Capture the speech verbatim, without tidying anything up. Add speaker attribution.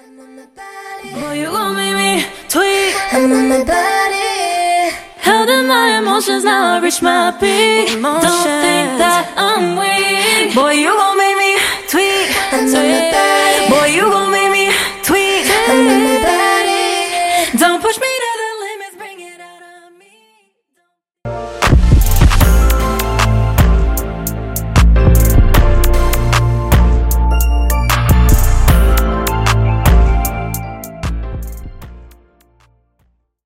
Speaker 1: Boy, you gon' make me tweak.
Speaker 2: I'm on my body.
Speaker 1: Held in my emotions, now I reach my peak. Emotions. Don't think that I'm weak. Boy, you gon' make me tweak.
Speaker 2: I'm on my